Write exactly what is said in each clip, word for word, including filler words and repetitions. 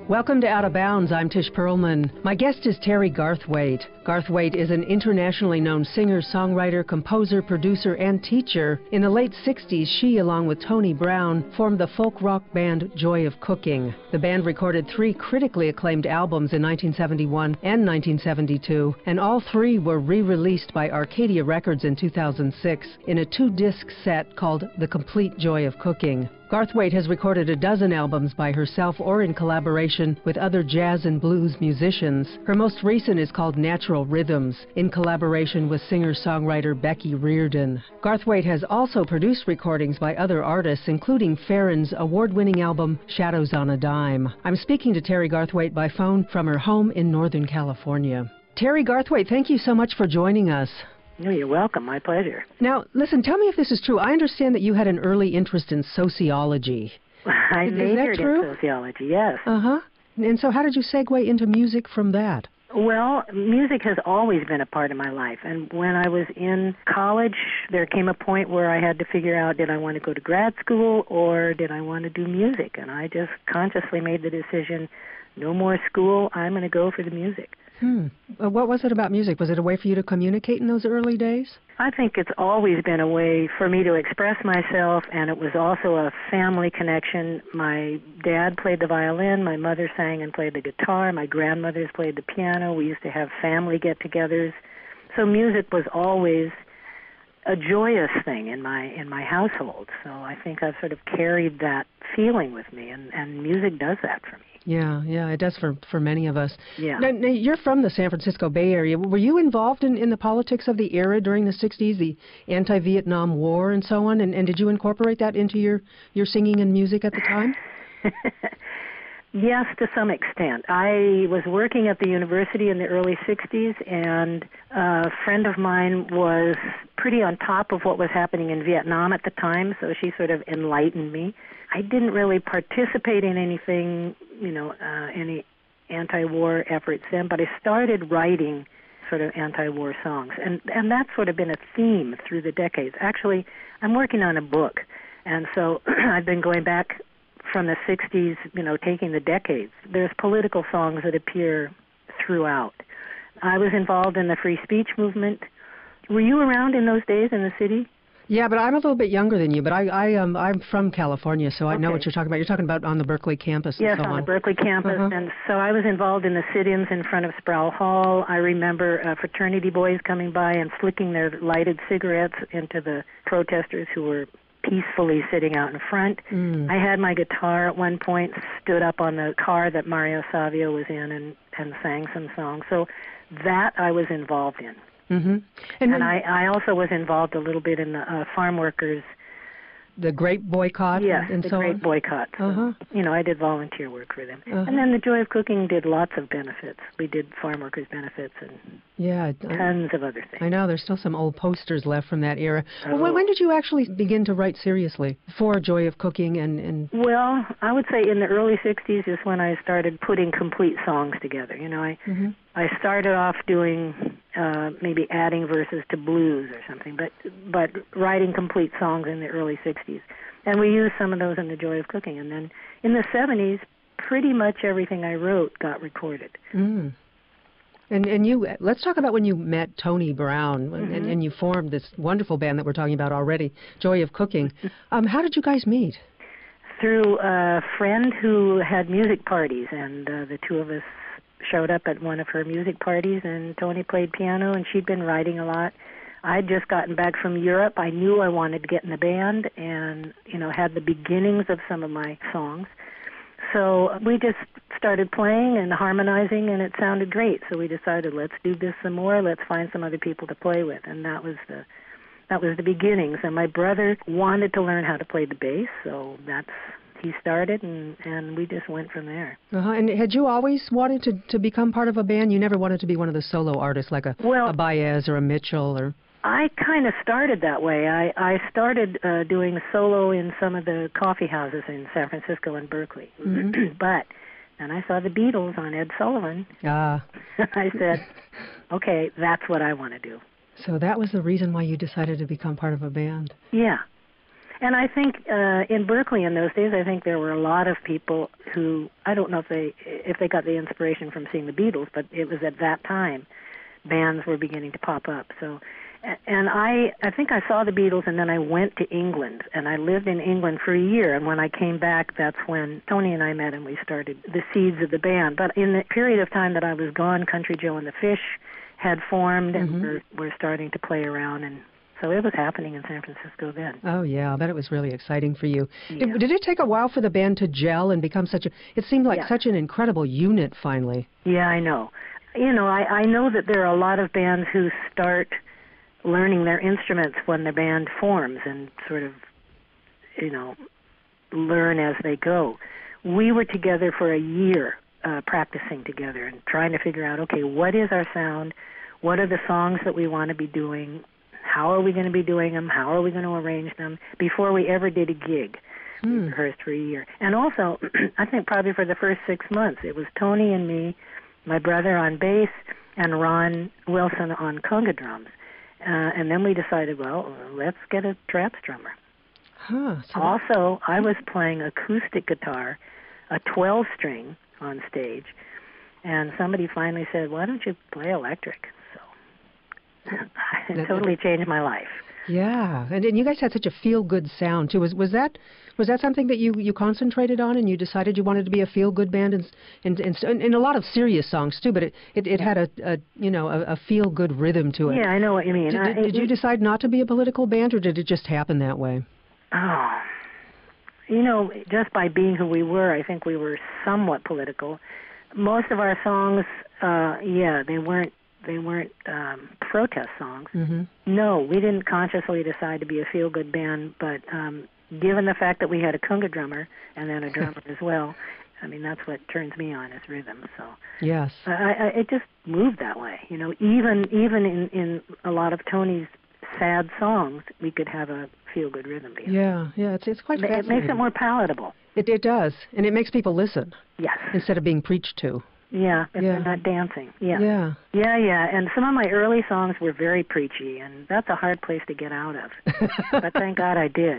Welcome to Out of Bounds. I'm Tish Perlman. My guest is Terry Garthwaite. Garthwaite is an internationally known singer, songwriter, composer, producer, and teacher. In the late sixties, she, along with Tony Brown, formed the folk rock band Joy of Cooking. The band recorded three critically acclaimed albums in nineteen seventy-one and nineteen seventy-two, and all three were re-released by Arcadia Records in two thousand six in a two-disc set called The Complete Joy of Cooking. Garthwaite has recorded a dozen albums by herself or in collaboration with other jazz and blues musicians. Her most recent is called Natural Rhythms, in collaboration with singer-songwriter Becky Reardon. Garthwaite has also produced recordings by other artists, including Farron's award-winning album Shadows on a Dime. I'm speaking to Terry Garthwaite by phone from her home in Northern California. Terry Garthwaite, thank you so much for joining us. No, you're welcome. My pleasure. Now, listen, tell me if this is true. I understand that you had an early interest in sociology. I is, majored is that true? in sociology, yes. Uh-huh. And so how did you segue into music from that? Well, music has always been a part of my life. And when I was in college, there came a point where I had to figure out, did I want to go to grad school or did I want to do music? And I just consciously made the decision, no more school, I'm going to go for the music. Hmm. Uh, what was it about music? Was it a way for you to communicate in those early days? I think it's always been a way for me to express myself, and it was also a family connection. My dad played the violin, my mother sang and played the guitar, my grandmothers played the piano. We used to have family get-togethers. So music was always a joyous thing in my in my household. So I think I've sort of carried that feeling with me, and, and music does that for me. Yeah, yeah, it does for, for many of us. Yeah. Now, now, you're from the San Francisco Bay Area. Were you involved in, in the politics of the era during the sixties, the anti-Vietnam War and so on? And, and did you incorporate that into your, your singing and music at the time? Yes, to some extent. I was working at the university in the early sixties, and a friend of mine was pretty on top of what was happening in Vietnam at the time, so she sort of enlightened me. I didn't really participate in anything, you know, uh, any anti-war efforts then, but I started writing sort of anti-war songs, and, and that's sort of been a theme through the decades. Actually, I'm working on a book, and so I've been going back from the sixties, you know, taking the decades. There's political songs that appear throughout. I was involved in the free speech movement. Were you around in those days in the city? Yeah, but I'm a little bit younger than you, but I, I, um, I'm from California, so I okay. know what you're talking about. You're talking about on the Berkeley campus yes, and so on. Yes, on the Berkeley campus, uh-huh. and so I was involved in the sit-ins in front of Sproul Hall. I remember uh, fraternity boys coming by and flicking their lighted cigarettes into the protesters who were peacefully sitting out in front. Mm. I had my guitar at one point, stood up on the car that Mario Savio was in and, and sang some songs. So that I was involved in. Mm-hmm. And, and I, I also was involved a little bit in the uh, farm workers. The grape boycott yes, and, and the so grape on? boycott. So, uh-huh. You know, I did volunteer work for them. Uh-huh. And then the Joy of Cooking did lots of benefits. We did farm workers benefits and yeah, tons of other things. I know, there's still some old posters left from that era. Oh. Well, when, when did you actually begin to write seriously for Joy of Cooking? And, and Well, I would say in the early sixties is when I started putting complete songs together. You know, I mm-hmm. I started off doing uh, maybe adding verses to blues or something, but but writing complete songs in the early sixties. And we used some of those in the Joy of Cooking. And then in the seventies, pretty much everything I wrote got recorded. Mm. And and you, let's talk about when you met Tony Brown mm-hmm. and, and you formed this wonderful band that we're talking about already, Joy of Cooking. um, how did you guys meet? Through a friend who had music parties, and uh, the two of us showed up at one of her music parties, and Tony played piano, and she'd been writing a lot. I'd just gotten back from Europe. I knew I wanted to get in the band and, you know, had the beginnings of some of my songs. So we just started playing and harmonizing, and it sounded great. So we decided, let's do this some more. Let's find some other people to play with. And that was the that was the beginnings. And my brother wanted to learn how to play the bass, so that's he started, and, and we just went from there. Uh-huh. And had you always wanted to, to become part of a band? You never wanted to be one of the solo artists like a, well, a Baez or a Mitchell or... I kind of started that way. I, I started uh, doing solo in some of the coffee houses in San Francisco and Berkeley. Mm-hmm. But then I saw the Beatles on Ed Sullivan. Ah. I said, okay, that's what I want to do. So that was the reason why you decided to become part of a band. Yeah. And I think uh, in Berkeley in those days, I think there were a lot of people who, I don't know if they if they got the inspiration from seeing the Beatles, but it was at that time bands were beginning to pop up. So, and I I think I saw the Beatles, and then I went to England, and I lived in England for a year. And when I came back, that's when Tony and I met, and we started the seeds of the band. But in the period of time that I was gone, Country Joe and the Fish had formed, and mm-hmm. we're, we're starting to play around, and so it was happening in San Francisco then. Oh, yeah. I bet it was really exciting for you. Yeah. Did, did it take a while for the band to gel and become such a... It seemed like yeah. such an incredible unit, finally. Yeah, I know. You know, I, I know that there are a lot of bands who start learning their instruments when the band forms and sort of, you know, learn as they go. We were together for a year uh, practicing together and trying to figure out, okay, what is our sound? What are the songs that we want to be doing? How are we going to be doing them? How are we going to arrange them? Before we ever did a gig, hmm. we rehearsed for a year. And also, I think probably for the first six months, it was Tony and me, my brother on bass, and Ron Wilson on conga drums. Uh, and then we decided, well, let's get a traps drummer. Huh, so also, I was playing acoustic guitar, a twelve-string on stage, and somebody finally said, why don't you play electric? It totally changed my life. Yeah, and, and you guys had such a feel-good sound too. Was was that was that something that you, you concentrated on, and you decided you wanted to be a feel-good band, and and, and, and a lot of serious songs too? But it, it, it had a, a you know a, a feel-good rhythm to it. Yeah, I know what you mean. Did, I, did, did it, you decide not to be a political band, or did it just happen that way? Oh, you know, just by being who we were, I think we were somewhat political. Most of our songs, uh, yeah, they weren't. They weren't um, protest songs. Mm-hmm. No, we didn't consciously decide to be a feel-good band, but um, given the fact that we had a conga drummer and then a drummer as well, I mean, that's what turns me on is rhythm. So yes, I, I, it just moved that way. You know, even even in, in a lot of Tony's sad songs, we could have a feel-good rhythm. Behind. Yeah, yeah, it's it's quite it, fascinating. It makes it more palatable. It it does, and it makes people listen. Yes. Instead of being preached to. Yeah, if yeah. they're not dancing. Yeah. Yeah. Yeah, yeah. And some of my early songs were very preachy, and that's a hard place to get out of. But thank God I did.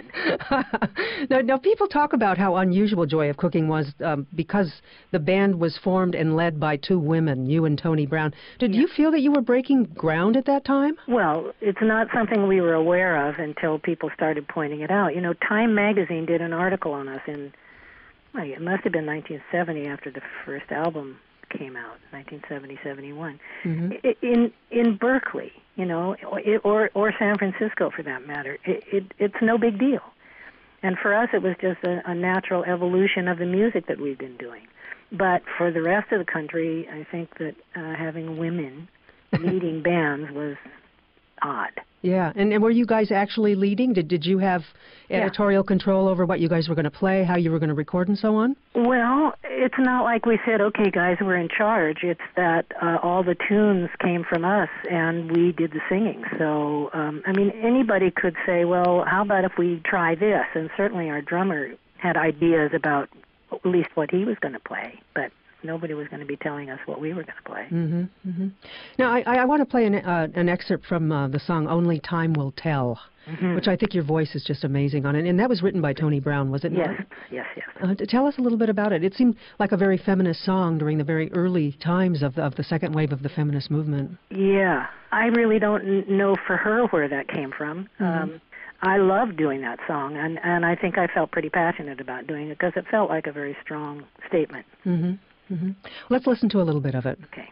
now, now, people talk about how unusual Joy of Cooking was um, because the band was formed and led by two women, you and Tony Brown. Did yeah. you feel that you were breaking ground at that time? Well, it's not something we were aware of until people started pointing it out. You know, Time magazine did an article on us in, well, it must have been nineteen seventy after the first album came out, nineteen seventy, seventy-one, mm-hmm. in in Berkeley, you know, or or San Francisco for that matter. It, it it's no big deal, and for us it was just a, a natural evolution of the music that we've been doing. But for the rest of the country, I think that uh, having women leading bands was odd. Yeah, and, and were you guys actually leading? Did did you have editorial yeah. control over what you guys were going to play, how you were going to record, and so on? Well, it's not like we said, okay, guys, we're in charge. It's that uh, all the tunes came from us, and we did the singing. So, um, I mean, anybody could say, well, how about if we try this? And certainly our drummer had ideas about at least what he was going to play, but nobody was going to be telling us what we were going to play. Mm-hmm, mm-hmm. Now, I, I want to play an, uh, an excerpt from uh, the song Only Time Will Tell, mm-hmm. which I think your voice is just amazing on it. And that was written by Tony Brown, was it yes. not? Yes, yes, uh, tell us a little bit about it. It seemed like a very feminist song during the very early times of the, of the second wave of the feminist movement. Yeah. I really don't n- know for her where that came from. Mm-hmm. Um, I love doing that song, and, and I think I felt pretty passionate about doing it because it felt like a very strong statement. Mm-hmm. Mm-hmm. Let's listen to a little bit of it. Okay.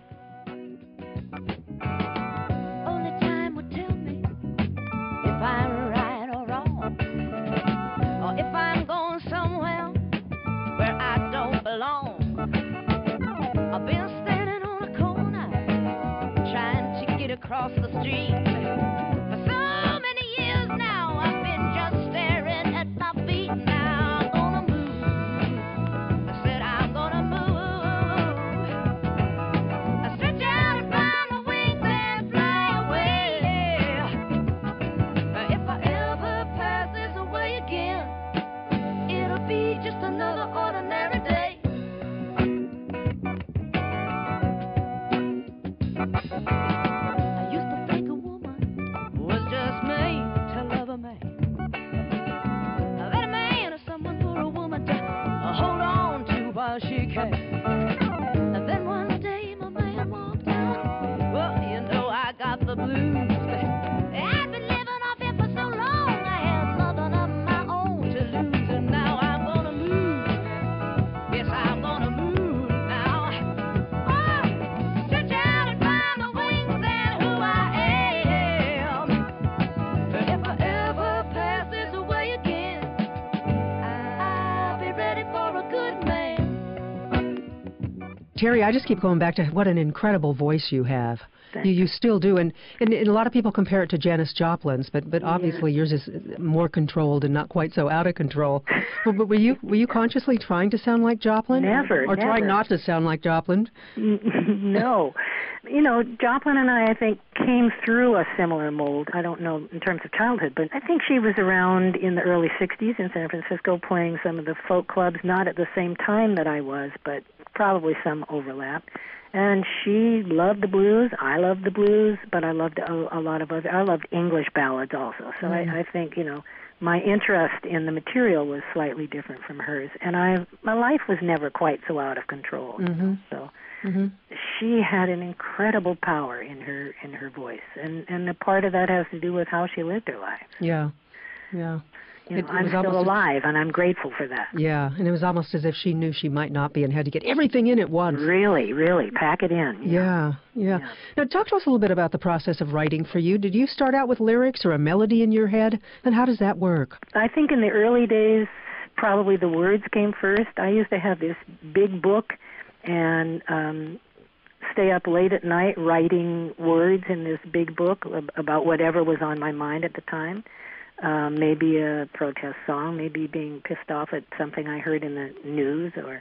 Only time will tell me if I'm right or wrong, or if I'm going somewhere where I don't belong. I've been standing on a corner trying to get across the street. For so many years now, I've been just staring at my feet. Now I'm gonna move. I said I'm gonna move. I used to think a woman Terry, I just keep going back to what an incredible voice you have. You, you still do, and, and, and a lot of people compare it to Janis Joplin's, but but obviously yours is more controlled and not quite so out of control. But, but were you were you consciously trying to sound like Joplin, Never, or, or never. trying not to sound like Joplin? No, you know, Joplin and I, I think, came through a similar mold. I don't know in terms of childhood, but I think she was around in the early sixties in San Francisco, playing some of the folk clubs, not at the same time that I was, but probably some overlap. And she loved the blues. I loved the blues, but I loved a, a lot of other. I loved English ballads also. So mm. I, I think, you know, my interest in the material was slightly different from hers. And I, my life was never quite so out of control. Mm-hmm. You know? So mm-hmm. she had an incredible power in her in her voice, and and a part of that has to do with how she lived her life. Yeah, yeah. You know, It- it I'm was still almost- alive, and I'm grateful for that. Yeah, and it was almost as if she knew she might not be and had to get everything in at once. Really, really, pack it in. you know. Yeah, yeah, Yeah. Now, talk to us a little bit about the process of writing for you. Did you start out with lyrics or a melody in your head? And how does that work? I think in the early days, probably the words came first. I used to have this big book and um, stay up late at night writing words in this big book ab- about whatever was on my mind at the time. Um, maybe a protest song, maybe being pissed off at something I heard in the news, or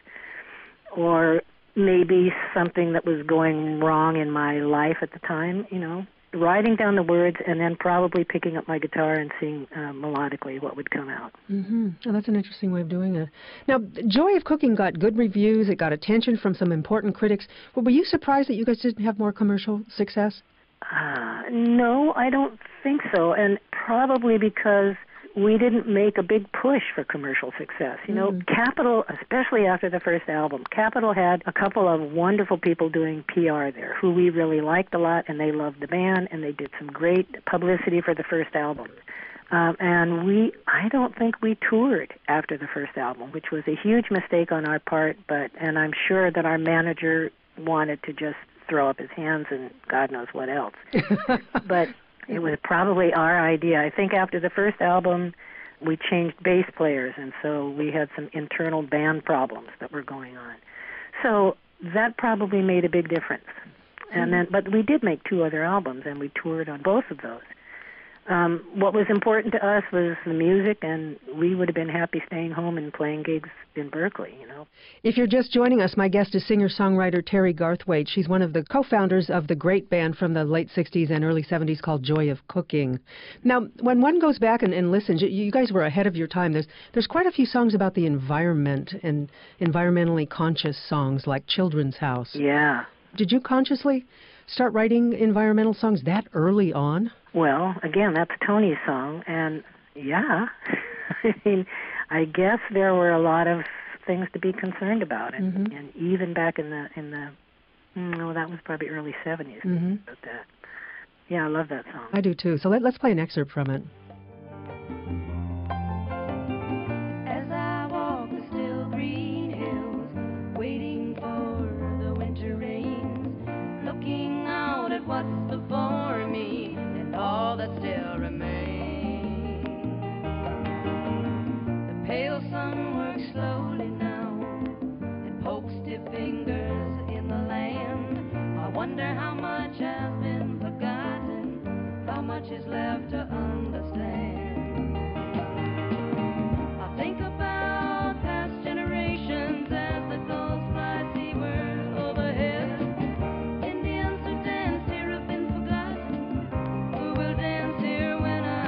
or maybe something that was going wrong in my life at the time, you know. Writing down the words and then probably picking up my guitar and seeing uh, melodically what would come out. Mm-hmm. Oh, that's an interesting way of doing it. Now, Joy of Cooking got good reviews. It got attention from some important critics. Well, were you surprised that you guys didn't have more commercial success? Uh, no, I don't think so, and probably because we didn't make a big push for commercial success. You know, Mm. Capitol, especially after the first album, Capitol had a couple of wonderful people doing P R there who we really liked a lot, and they loved the band, and they did some great publicity for the first album. Um, and we, I don't think we toured after the first album, which was a huge mistake on our part, but, and I'm sure that our manager wanted to just throw up his hands and God knows what else. But it was probably our idea. I think after the first album, we changed bass players, and so we had some internal band problems that were going on. So that probably made a big difference. And then, but we did make two other albums, and we toured on both of those. Um, what was important to us was the music, and we would have been happy staying home and playing gigs in Berkeley, you know. If you're just joining us, my guest is singer-songwriter Terry Garthwaite. She's one of the co-founders of the great band from the late sixties and early seventies called Joy of Cooking. Now, when one goes back and, and listens, you, you guys were ahead of your time. There's there's quite a few songs about the environment and environmentally conscious songs like Children's House. Yeah. Did you consciously start writing environmental songs that early on? Well, again, that's Tony's song, and yeah, I mean, I guess there were a lot of things to be concerned about, and, Mm-hmm. and even back in the in the no, that was probably early seventies. Mm-hmm. About that. Yeah, I love that song. I do too. So let, let's play an excerpt from it. As I walk the still green hills, waiting for the winter rains, looking out at what's before me and all that still remains. The pale sun works slowly now and pokes stiff fingers in the land. I wonder how much has been forgotten, how much is left to understand. I think about past generations as the gulls fly seaward overhead. Indians who danced here have been forgotten. Who will dance here when I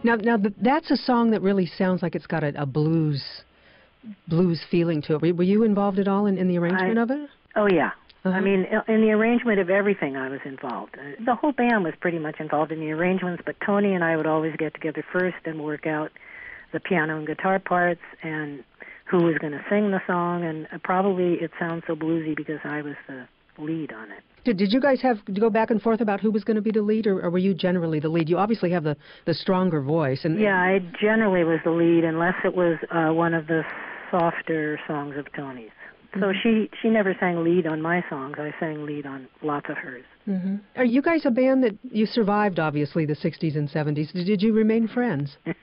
Now, now th- that's a song that really sounds like it's got a, a blues blues feeling to it. Were, were you involved at all in, in the arrangement I, of it? Oh, yeah. Uh-huh. I mean, in the arrangement of everything, I was involved. Uh, The whole band was pretty much involved in the arrangements, but Tony and I would always get together first and work out the piano and guitar parts and who was going to sing the song, and uh, probably it sounds so bluesy because I was the lead on it. Did, did you guys have to go back and forth about who was going to be the lead, or, or were you generally the lead? You obviously have the, the stronger voice. And Yeah, I generally was the lead, unless it was uh, one of the softer songs of Tony's. So Mm-hmm. she she never sang lead on my songs. I sang lead on lots of hers. Mm-hmm. Are you guys a band that you survived, obviously, the sixties and seventies? Did, did you remain friends? uh,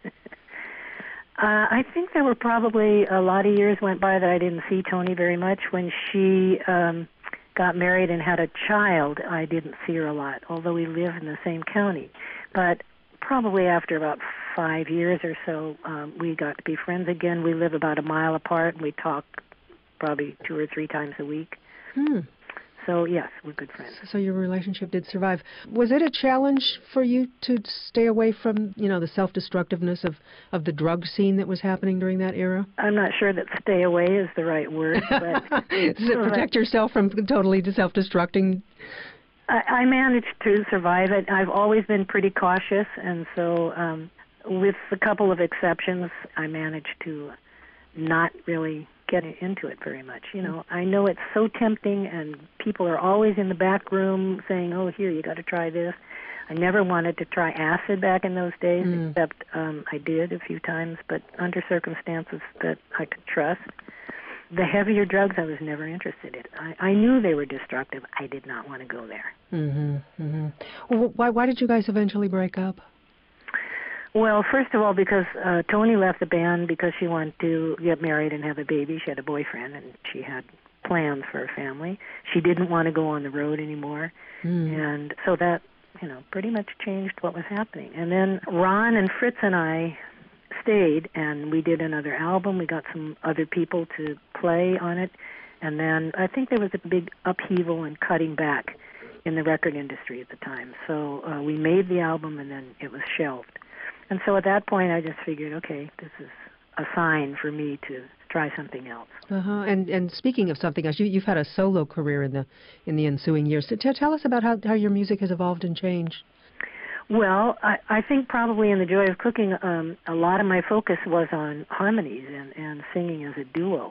I think there were probably a lot of years went by that I didn't see Tony very much. When she um, got married and had a child, I didn't see her a lot, although we live in the same county. But probably after about five years or so, um, we got to be friends again. We live about a mile apart, and we talk probably two or three times a week. Hmm. So, yes, we're good friends. So your relationship did survive. Was it a challenge for you to stay away from, you know, the self-destructiveness of, of the drug scene that was happening during that era? I'm not sure that stay away is the right word. But Does it protect yourself from totally self-destructing? I, I managed to survive it. I've always been pretty cautious, and so um, with a couple of exceptions, I managed to not really get into it very much. You know, I know it's so tempting, and people are always in the back room saying, oh, here, you got to try this. I never wanted to try acid back in those days, mm. except um, I did a few times, but under circumstances that I could trust. The heavier drugs I was never interested in. I, I knew they were destructive. I did not want to go there. Mm-hmm, mm-hmm. Well, why, why did you guys eventually break up? Well, first of all, because uh, Tony left the band because she wanted to get married and have a baby. She had a boyfriend, and she had plans for a family. She didn't want to go on the road anymore. Mm. And so that, you know, pretty much changed what was happening. And then Ron and Fritz and I stayed, and we did another album. We got some other people to play on it. And then I think there was a big upheaval and cutting back in the record industry at the time. So uh, we made the album, and then it was shelved. And so at that point, I just figured, okay, this is a sign for me to try something else. Uh-huh. And and speaking of something else, you, you've had a solo career in the in the ensuing years. So t- tell us about how, how your music has evolved and changed. Well, I, I think probably in The Joy of Cooking, um, a lot of my focus was on harmonies and, and singing as a duo.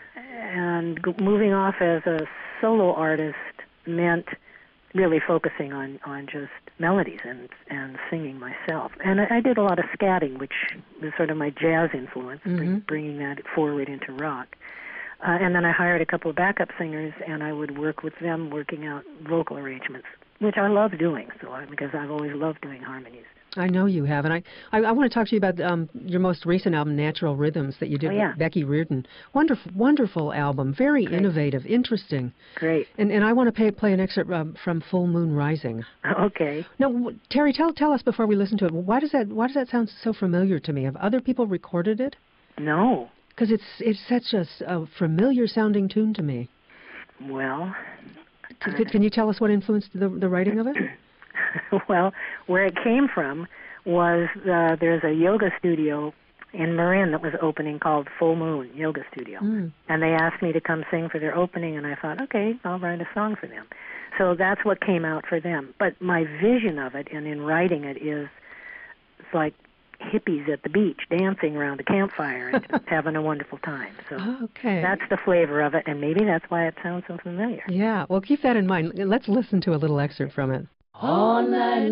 And g- moving off as a solo artist meant really focusing on, on just melodies and, and singing myself. And I, I did a lot of scatting, which was sort of my jazz influence, mm-hmm. bring, bringing that forward into rock. Uh, and then I hired a couple of backup singers, and I would work with them working out vocal arrangements, which I love doing, so I, because I've always loved doing harmonies. I know you have, and I, I, I want to talk to you about um, your most recent album, Natural Rhythms, that you did oh, yeah. with Becky Reardon. Wonderful, wonderful album, very Great. innovative, interesting. Great. And and I want to pay, play an excerpt um, from Full Moon Rising. Okay. Now, Terry, tell tell us before we listen to it. Why does that Why does that sound so familiar to me? Have other people recorded it? No. Because it's it's such a, a familiar sounding tune to me. Well. Can, uh, can you tell us what influenced the the writing of it? Well, where it came from was uh, there's a yoga studio in Marin that was opening called Full Moon Yoga Studio. Mm. And they asked me to come sing for their opening, and I thought, okay, I'll write a song for them. So that's what came out for them. But my vision of it, and in writing it, is it's like hippies at the beach dancing around a campfire and just having a wonderful time. So okay. That's the flavor of it, and maybe that's why it sounds so familiar. Yeah, well, keep that in mind. Let's listen to a little excerpt from it. All night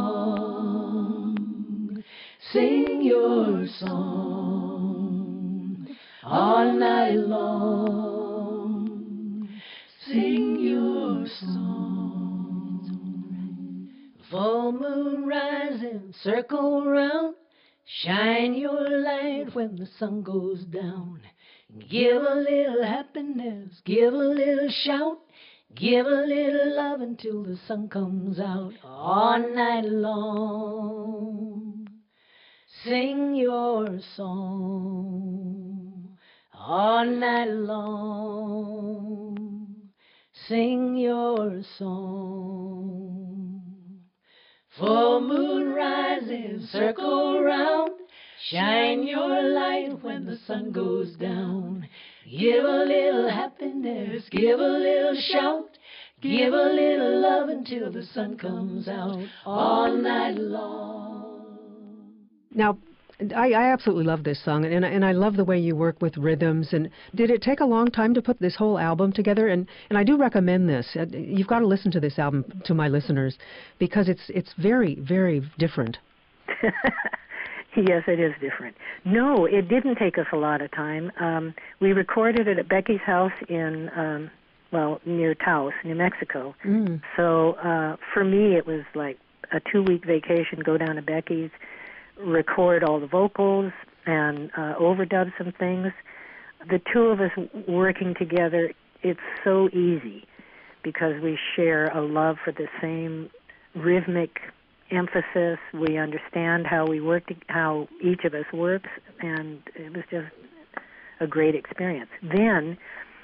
long, sing your song. All night long, sing your song. Full moon rising, circle round, shine your light when the sun goes down. Give a little happiness, give a little shout. Give a little love until the sun comes out. All night long, sing your song. All night long, sing your song. Full moon rising, circle round. Shine your light when the sun goes down. Give a little happiness, give a little shout. Give a little love until the sun comes out all night long. Now, I, I absolutely love this song, and and I love the way you work with rhythms. And did it take a long time to put this whole album together? And and I do recommend this. Uh, You've got to listen to this album, to my listeners, because it's it's very, very different. Yes, it is different. No, it didn't take us a lot of time. Um, we recorded it at Becky's house in, um, well, near Taos, New Mexico. Mm. So uh, for me, it was like a two-week vacation, go down to Becky's, record all the vocals, and uh, overdub some things. The two of us working together, it's so easy because we share a love for the same rhythmic emphasis. We understand how we work, to, how each of us works, and it was just a great experience. Then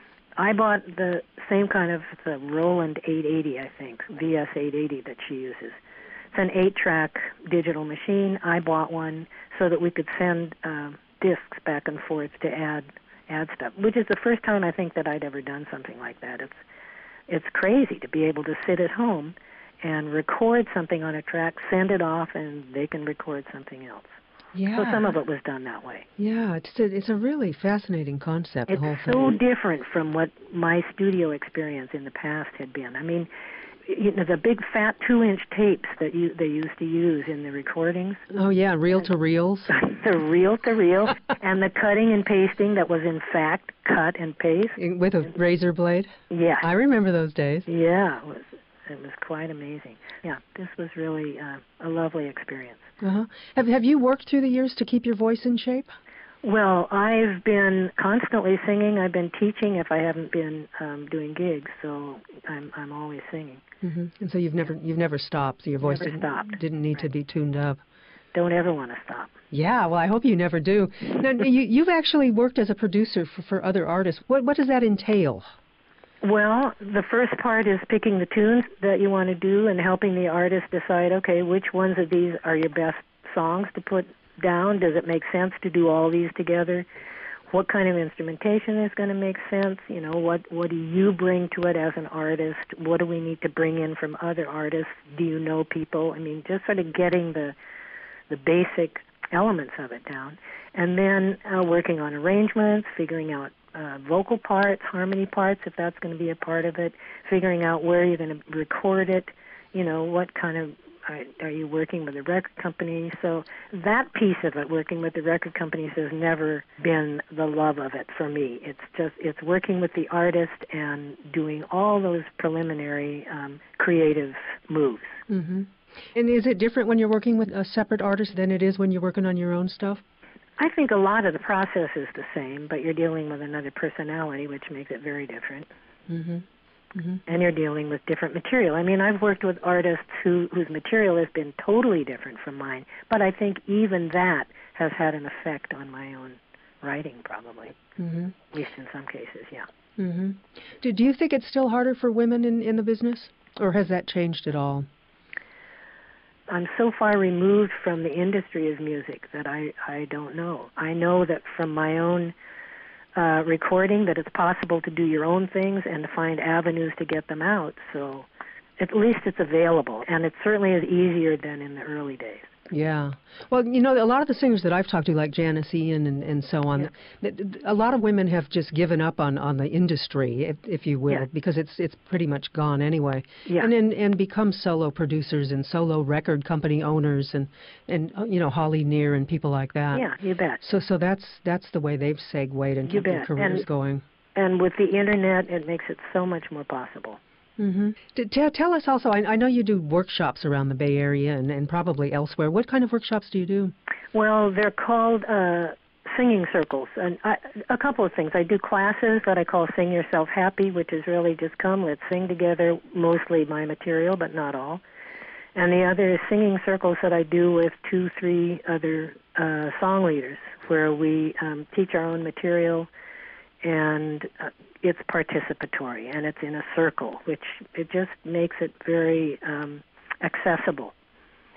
I bought the same kind of the Roland eight eighty, I think, V S eight eighty that she uses. It's an eight-track digital machine. I bought one so that we could send uh, discs back and forth to add add stuff, which is the first time I think that I'd ever done something like that. It's it's crazy to be able to sit at home and record something on a track, send it off, and they can record something else. Yeah. So some of it was done that way. Yeah, it's a, it's a really fascinating concept, It's the whole so thing. different from what my studio experience in the past had been. I mean, you know, the big fat two-inch tapes that you they used to use in the recordings. Oh, yeah, reel-to-reels. The reel-to-reel, and the cutting and pasting that was in fact cut and paste. With a razor blade. Yeah. I remember those days. Yeah, it was, it was quite amazing. Yeah, this was really uh, a lovely experience. Uh-huh. Have Have you worked through the years to keep your voice in shape? Well, I've been constantly singing. I've been teaching if I haven't been um, doing gigs, so I'm I'm always singing. Mm-hmm. And so you've never you've never stopped. Your voice Never didn't, stopped. didn't need to be tuned up. Don't ever want to stop. Yeah, well, I hope you never do. Now, you you've actually worked as a producer for, for other artists. What what does that entail? Well, the first part is picking the tunes that you want to do and helping the artist decide, okay, which ones of these are your best songs to put down. Does it make sense to do all these together? What kind of instrumentation is going to make sense? You know, what what do you bring to it as an artist? What do we need to bring in from other artists? Do you know people? I mean, just sort of getting the the basic elements of it down, and then uh, working on arrangements, figuring out uh, vocal parts, harmony parts, if that's going to be a part of it, figuring out where you're going to record it. You know, what kind of Are, are you working with a record company? So that piece of it, working with the record companies, has never been the love of it for me. It's just, it's working with the artist and doing all those preliminary um, creative moves. Mm-hmm. And is it different when you're working with a separate artist than it is when you're working on your own stuff? I think a lot of the process is the same, but you're dealing with another personality, which makes it very different. Mm-hmm. Mm-hmm. And you're dealing with different material. I mean, I've worked with artists who whose material has been totally different from mine, but I think even that has had an effect on my own writing, probably, Mm-hmm. at least in some cases, yeah. Mm-hmm. Do, do you think it's still harder for women in, in the business, or has that changed at all? I'm so far removed from the industry of music that I, I don't know. I know that from my own uh, recording that it's possible to do your own things and to find avenues to get them out. So at least it's available, and it certainly is easier than in the early days. Yeah. Well, you know, a lot of the singers that I've talked to, like Janice Ian and, and so on, Yeah. th- th- a lot of women have just given up on, on the industry, if, if you will, Yeah. because it's it's pretty much gone anyway, Yeah. and and and become solo producers and solo record company owners and and uh, you know, Holly Near and people like that. Yeah, you bet. So so that's that's the way they've segued and You kept their bet. careers And- going. And with the Internet, it makes it so much more possible. Mm-hmm. T- t- tell us also, I, I know you do workshops around the Bay Area and, and probably elsewhere. What kind of workshops do you do? Well, they're called uh, singing circles. And I, a couple of things. I do classes that I call Sing Yourself Happy, which is really just come, let's sing together, mostly my material, but not all. And the other is singing circles that I do with two, three other uh, song leaders, where we um, teach our own material, and uh, it's participatory, and it's in a circle, which it just makes it very um, accessible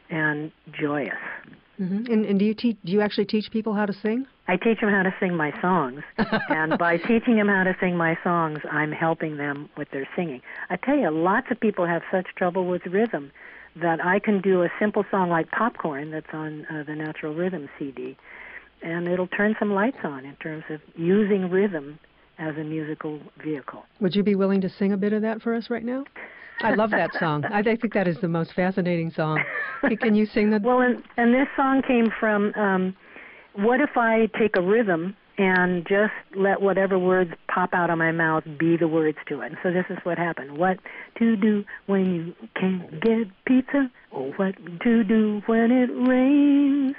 and joyous. Mm-hmm. And, and do you teach? Do you actually teach people how to sing? I teach them how to sing my songs, and by teaching them how to sing my songs, I'm helping them with their singing. I tell you, lots of people have such trouble with rhythm that I can do a simple song like Popcorn that's on uh, the Natural Rhythm C D, and it'll turn some lights on in terms of using rhythm as a musical vehicle. Would you be willing to sing a bit of that for us right now? I love that song. I think that is the most fascinating song. Can you sing that? Well, and, and this song came from, um, what if I take a rhythm and just let whatever words pop out of my mouth be the words to it? And so this is what happened. What to do when you can't get pizza? Or what to do when it rains?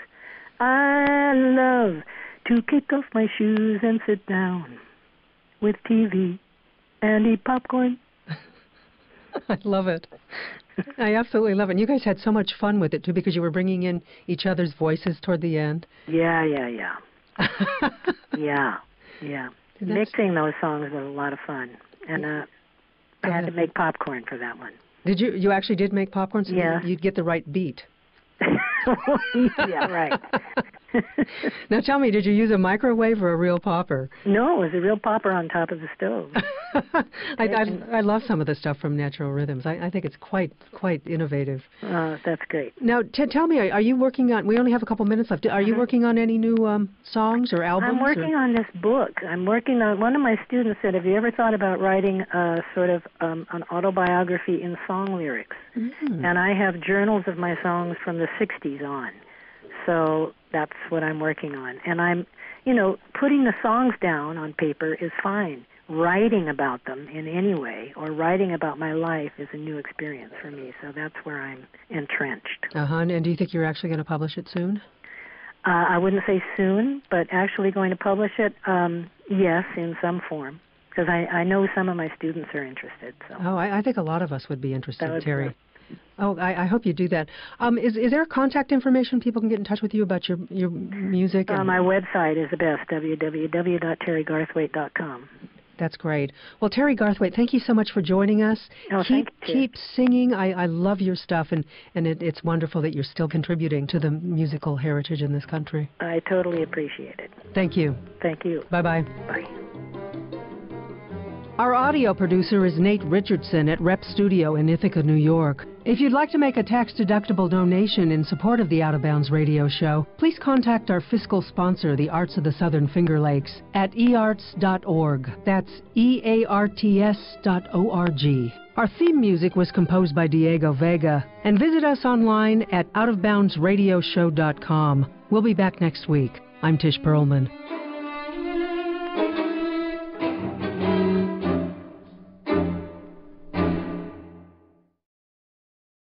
I love to kick off my shoes and sit down with T V and eat popcorn. I love it. I absolutely love it. And you guys had so much fun with it, too, because you were bringing in each other's voices toward the end. Yeah, yeah, yeah. yeah, yeah. That's... Mixing those songs was a lot of fun. And uh, I had to make popcorn for that one. Did you? You actually did make popcorn so yeah. you'd get the right beat? Yeah, right. Now tell me, did you use a microwave or a real popper? No, it was a real popper on top of the stove. I, I, I love some of the stuff from Natural Rhythms. I, I think it's quite quite innovative. Uh, that's great. Now, t- tell me, are, are you working on, we only have a couple minutes left, are you uh-huh. working on any new um, songs or albums? I'm working or? on this book. I'm working on, one of my students said, have you ever thought about writing a sort of um, an autobiography in song lyrics? Mm-hmm. And I have journals of my songs from the sixties on. So that's what I'm working on. And I'm, you know, putting the songs down on paper is fine. Writing about them in any way or writing about my life is a new experience for me. So that's where I'm entrenched. Uh-huh. And do you think you're actually going to publish it soon? Uh, I wouldn't say soon, but actually going to publish it, um, yes, in some form. Because I, I know some of my students are interested. So. Oh, I, I think a lot of us would be interested, would Terry. Be. Oh, I, I hope you do that. Um, is is there contact information people can get in touch with you about your your music? Uh, and... My website is the best, w w w dot terry garthwaite dot com. That's great. Well, Terry Garthwaite, thank you so much for joining us. Oh, keep thank you. keep singing. I, I love your stuff, and, and it, it's wonderful that you're still contributing to the musical heritage in this country. I totally appreciate it. Thank you. Thank you. Bye-bye. Bye. Our audio producer is Nate Richardson at Rep Studio in Ithaca, New York. If you'd like to make a tax-deductible donation in support of the Out of Bounds radio show, please contact our fiscal sponsor, the Arts of the Southern Finger Lakes, at e arts dot org. That's E A R T S dot O R G. Our theme music was composed by Diego Vega. And visit us online at out of bounds radio show dot com. We'll be back next week. I'm Tish Perlman.